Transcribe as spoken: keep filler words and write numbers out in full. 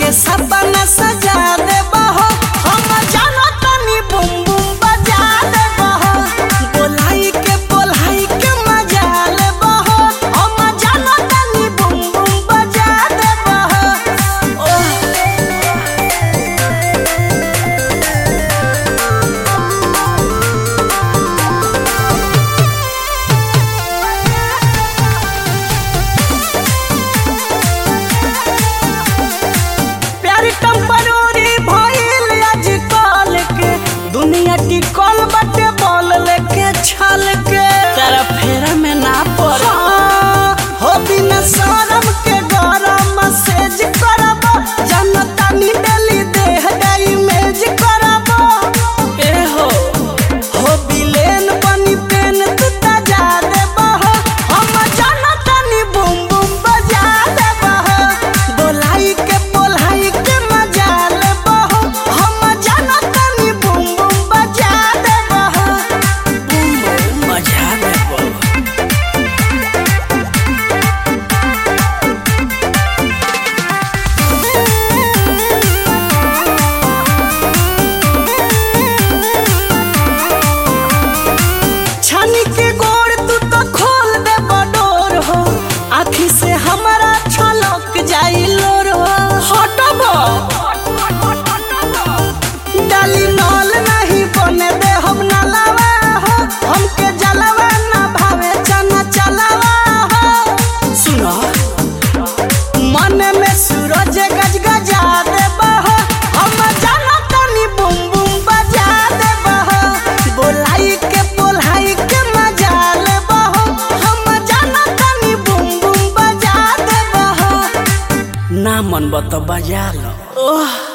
के सपना सजा दे बहो हम जानो तनी बुम बुम बजा दे बहो बोलाई के बोलाई के मजा ले बहो हम जानो तनी बुम बुम बजा दे बहो प्यारी टम्परोरी भइल आजकल के दुनिया की कॉल बटे बॉल लेके छल के तेरा फेरा में ना पड़ हो बिना शरम के गरम मैसेज करब जनता नी डेली देह डाई मेज करब ए हो हो बिलेन बनी पेन तू ताजा दे बहो हम जनता नी बुम बुम बजा दे बहो बोलाई के बोलाई के मजा ले बहो हम जनता नी बुम बुम बजा दे बहो बुम बुम मजा ले बहो छानी के गोड़ तू तो खोल दे बडोर हो आँखी से हमारा छलक जाई लोर हो हटब डाली नल नहीं बने दे हम नलावा हो हमके जलवा ना भावे चना चलावा हो सुनो मन में सूरज गज गजा दे बहो हम जानो तनी बुम बुम बजा दे बहो बोलाई के बोलाई के मजा ले बहो हम जानो तनी बुम बुम बजा दे बहो ना मन बत बजा लो ओह।